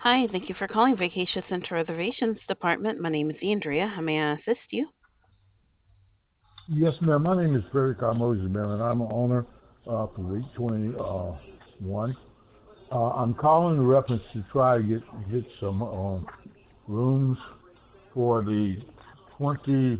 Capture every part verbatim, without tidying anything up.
Hi, thank you for calling Vacation Center Reservations Department. My name is Andrea. How may I assist you? Yes, ma'am. My name is Frederick R. Moses, ma'am, and I'm an owner uh, for Week twenty-one. Uh, I'm calling in reference to try to get get some um, rooms for the twenty,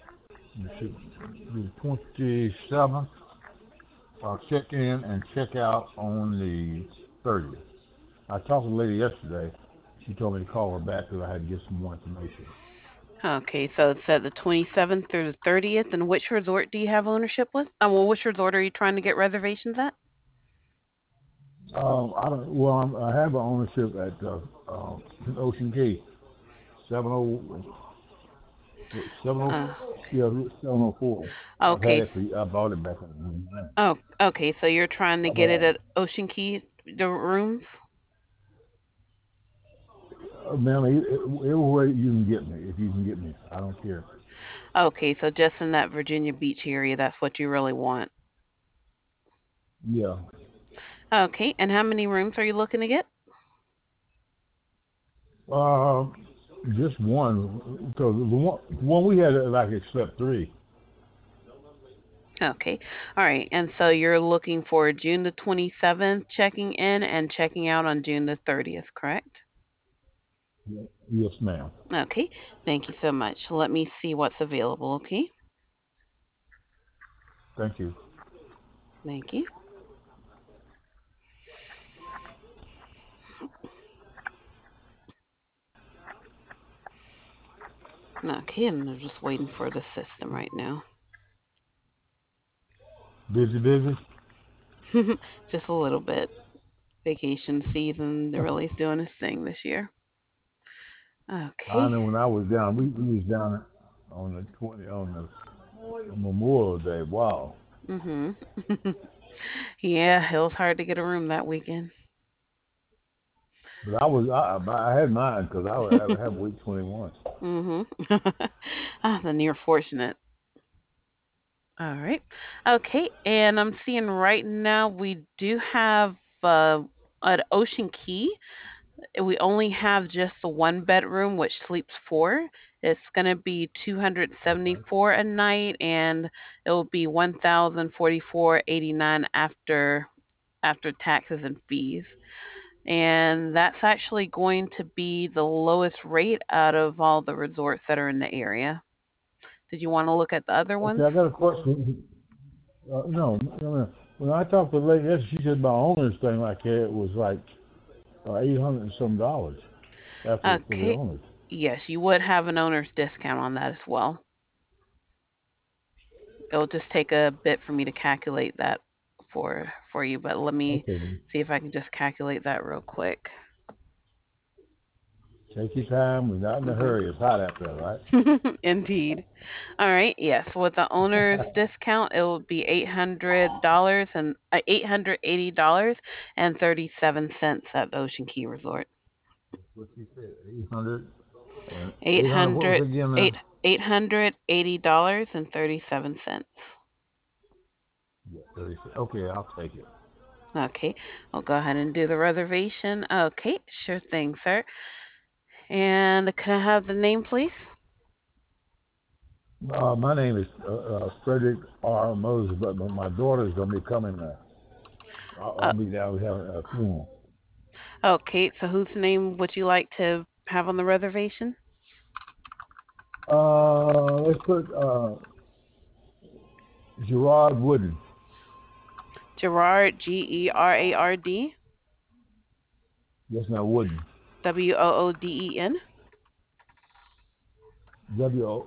the twenty-seventh. Uh, check in and check out on the thirtieth. I talked to the lady yesterday. She told me to call her back because I had to get some more information. Okay, so it's at the twenty-seventh through the thirtieth. And which resort do you have ownership with? Uh, well, which resort are you trying to get reservations at? Um, I don't. Well, I'm, I have an ownership at uh, uh, Ocean Gate, seven oh seven oh Uh, yeah seven oh four. I've had okay. it for I bought it back in ninety-nine. Oh, okay. So you're trying to get But it at Ocean Key, the rooms? uh, ma'am, e- e- every way you can get me, if you can get me, I don't care. Okay, so just in that Virginia Beach area, that's what you really want. Yeah. Okay, and how many rooms are you looking to get? Uh, just one because the one, one we had like except three. Okay. All right. And so you're looking for June the twenty-seventh checking in and checking out on June the thirtieth, correct? Yeah. Yes, ma'am. Okay. Thank you so much. Let me see what's available, okay? Thank you. Thank you. Okay, I'm just waiting for the system right now. Busy, busy. Just a little bit. Vacation season really is doing its thing this year. I Okay. know when I was down, we, we was down on the twenty on the Memorial Day. Wow. Mhm. Yeah, it was hard to get a room that weekend. But I was I, I had mine because I would have, have week twenty-one. Mhm. Ah, then you're fortunate. All right. Okay, and I'm seeing right now we do have uh, at Ocean Key. We only have just the one bedroom, which sleeps four. It's going to be two hundred Okay. seventy-four a night, and it will be one thousand forty-four eighty-nine after after taxes and fees. And that's actually going to be the lowest rate out of all the resorts that are in the area. Did you want to look at the other Okay, ones? I got a question. Uh, no, no, no. When I talked to the lady, yes, she said my owner's thing like that it was like uh, eight hundred and some dollars after for the Okay. owners. Yes, you would have an owner's discount on that as well. It'll just take a bit for me to calculate that for for you, but let me Okay, then. see if I can just calculate that real quick. Take your time. We're not in a Mhm. hurry. It's hot out there, right? Indeed. All right. Yes. With the owner's discount, it will be eight hundred dollars and uh, eight hundred eighty dollars and thirty seven cents at the Ocean Key Resort. What she said, eight hundred and Eight eight hundred. What was hundred it again, eight ma'am? eight hundred eighty dollars and thirty seven cents. Yeah, thirty. Okay, I'll take it. Okay, I'll go ahead and do the reservation. Okay, sure thing, sir. And can I have the name, please? Uh, my name is uh, uh, Frederick R. Moses, but my my daughter's gonna be coming. Uh, I'll, Uh, I'll be down having a funeral. okay, so whose name would you like to have on the reservation? Uh, let's put uh, Gerard Wooden. Gerard, G E R A R D, Yes, now Wooden. W O O D E N. W O.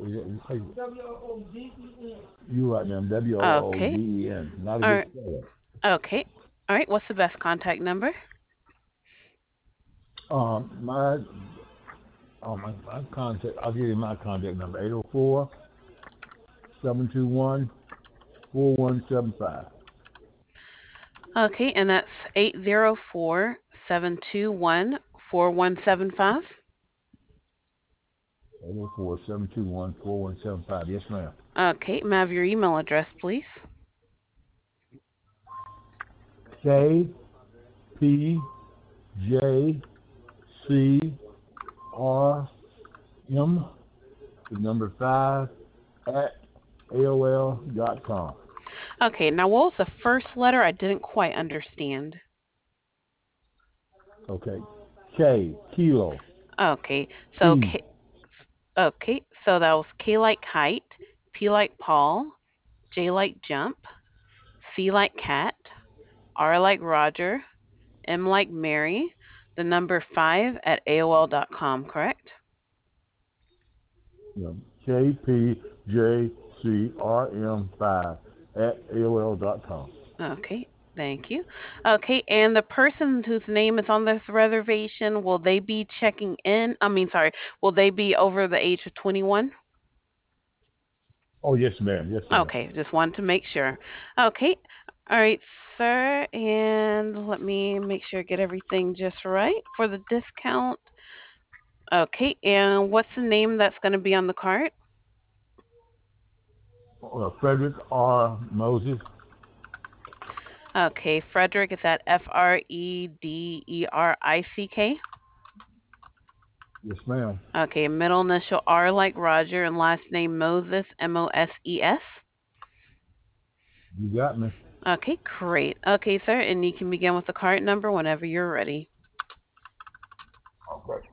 You right, ma'am. W O O D Okay, E N. Not a all good right, spelling. okay, all right. What's the best contact number? Um, my oh my my contact. I'll give you my contact number: eight zero four seven two one four one seven five. Okay, and that's eight zero four seven two one four one seven five. Eight zero four seven two one four one seven five. Yes, ma'am. Okay, may I have your email address, please? K P J C R M, the number five, at A O L dot com. Okay, now what was the first letter? I didn't quite understand. Okay. K, kilo. Okay, so P, K, okay, so that was K like kite, P like Paul, J like jump, C like cat, R like Roger, M like Mary, the number five at A O L dot com, correct? you know, K P J C R M five at A O L dot com. Okay, thank you. Okay, and the person whose name is on this reservation, will they be checking in? I mean, sorry, will they be over the age of twenty-one? Oh, yes, ma'am. Yes, ma'am. Okay, just wanted to make sure. Okay, all right, sir, and let me make sure I get everything just right for the discount. Okay, and what's the name that's going to be on the card? Uh, Frederick R. Moses. Okay, Frederick, is that F R E D E R I C K? Yes, ma'am. Okay, middle initial R like Roger and last name Moses, M O S E S. You got me. Okay, great. Okay, sir, and you can begin with the card number whenever you're ready. Okay.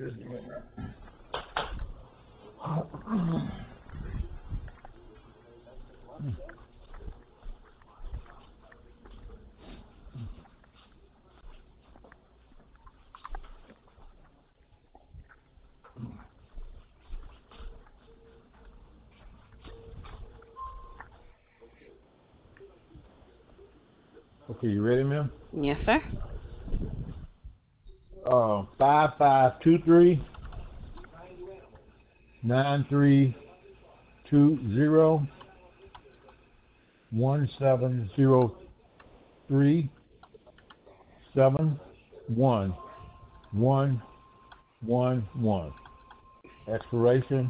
Okay, you ready, ma'am? Yes, sir. Uh, five five two three nine three two zero one seven zero three seven one one one one. Expiration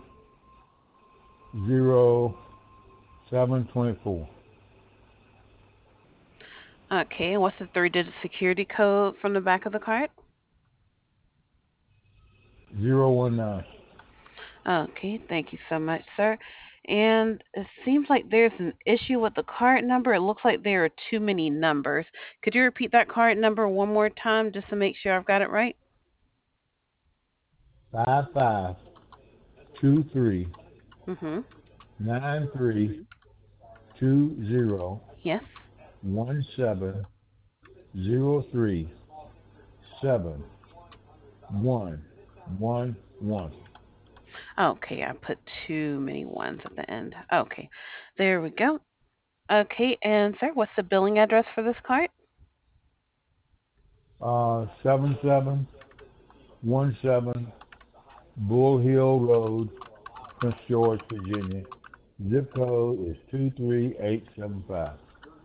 zero seven twenty four. Okay, and what's the three-digit security code from the back of the card? Zero one nine. Okay, thank you so much, sir. And it seems like there's an issue with the card number. It looks like there are too many numbers. Could you repeat that card number one more time just to make sure I've got it right? Five five two three Mm-hmm. nine three two zero Yes. one seven zero three seven one one one. Okay, I put too many ones at the end. Okay, there we go. Okay, and sir, what's the billing address for this card? Uh, seven seven one seven Bull Hill Road, Prince George, Virginia. Zip code is two three eight seven five.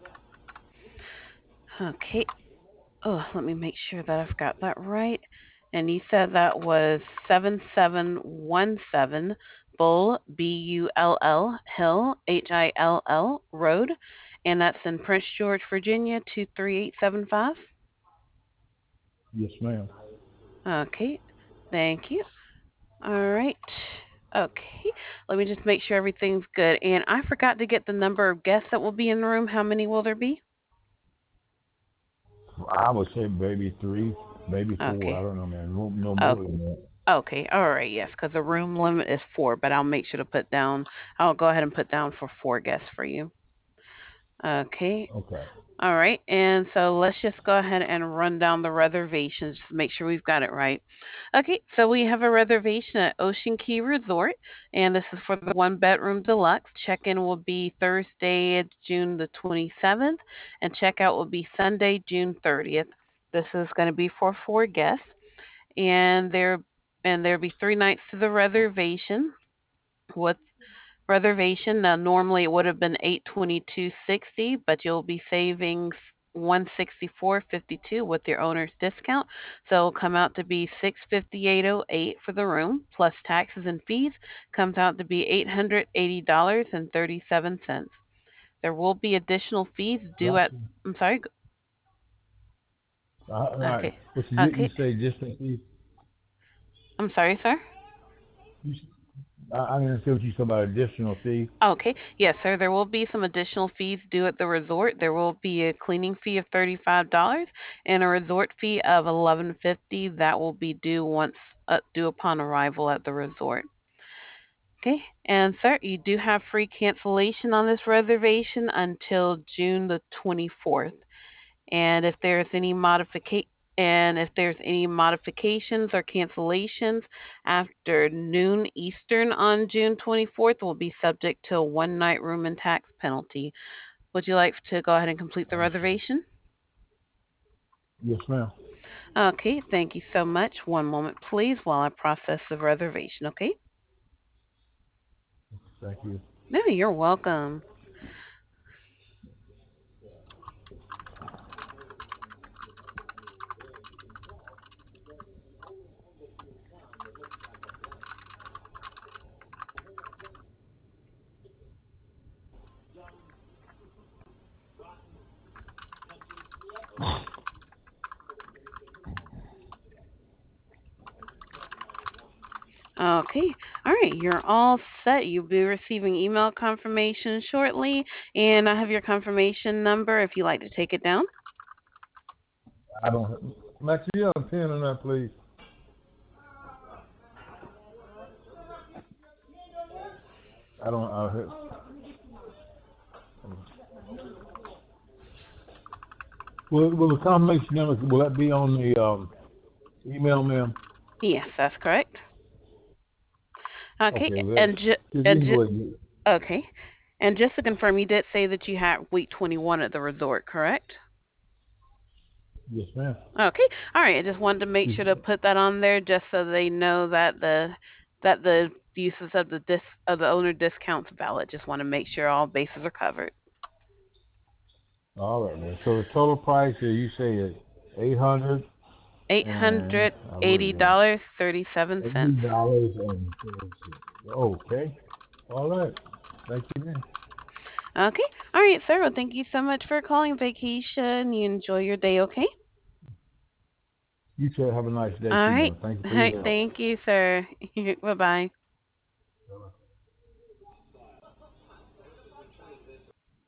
Okay. Oh, let me make sure that I've got that right. And you said that was seven seven one seven Bull, B U L L, Hill, H I L L, Road. And that's in Prince George, Virginia, two three eight seven five. Yes, ma'am. Okay. Thank you. All right. Okay. Let me just make sure everything's good. And I forgot to get the number of guests that will be in the room. How many will there be? I would say maybe three, maybe four. I Okay. don't know, man. No, no Oh, more than that. okay. All right. Yes, because the room limit is four, but I'll make sure to put down, I'll go ahead and put down for four guests for you. Okay. Okay. All right. And so let's just go ahead and run down the reservations just to make sure we've got it right. Okay. So we have a reservation at Ocean Key Resort, and this is for the one bedroom deluxe. Check in will be Thursday, June the twenty-seventh, and checkout will be Sunday, June thirtieth. This is going to be for four guests, and there and there'll be three nights to the reservation. What reservation. Now, normally it would have been eight twenty two sixty, but you'll be saving one sixty four fifty two with your owner's discount. So it'll come out to be six fifty eight oh eight for the room plus taxes and fees. Comes out to be eight hundred eighty dollars and thirty seven cents. There will be additional fees due at. Gotcha. I'm sorry. All right. Okay. What you, you Okay. say, just a few? I'm sorry, sir. You, I, I didn't see what you said about additional fee. Okay. Yes, sir. There will be some additional fees due at the resort. There will be a cleaning fee of thirty-five dollars and a resort fee of eleven fifty that will be due once uh, due upon arrival at the resort. Okay. And sir, you do have free cancellation on this reservation until June the twenty-fourth. And if there's any modification and if there's any modifications or cancellations after noon Eastern on June twenty-fourth, will be subject to a one night room and tax penalty. Would you like to go ahead and complete the Okay. reservation? Yes, ma'am. Okay, thank you so much. One moment, please, while I process the reservation, okay? Thank you. No, you're welcome. Okay. All right. You're all set. You'll be receiving email confirmation shortly. And I have your confirmation number if you'd like to take it down. I don't. Max, you have a pen on that, please. I don't. Uh, will, will the confirmation number will that be on the um, email, ma'am? Yes, that's correct. Okay. Okay. Well, And, ju- just you and can ju- go ahead. okay. And just to confirm, you did say that you had week twenty-one at the resort, correct? Yes, ma'am. Okay. All right. I just wanted to make Just, sure to put that on there just so they know that the that the uses of the dis of the owner discounts valid. Just want to make sure all bases are covered. all right, man. So the total price here, you say is eight hundred Eight and hundred I wrote it eighty down. dollars thirty seven Eighty cents. dollars and okay. All right. Thank you, man. Okay. All right, sir. Well, thank you so much for calling vacation. You enjoy your day. Okay. You too. Have a nice day All too, right. man. Thank you All for right. your help. Thank you, sir. Bye bye.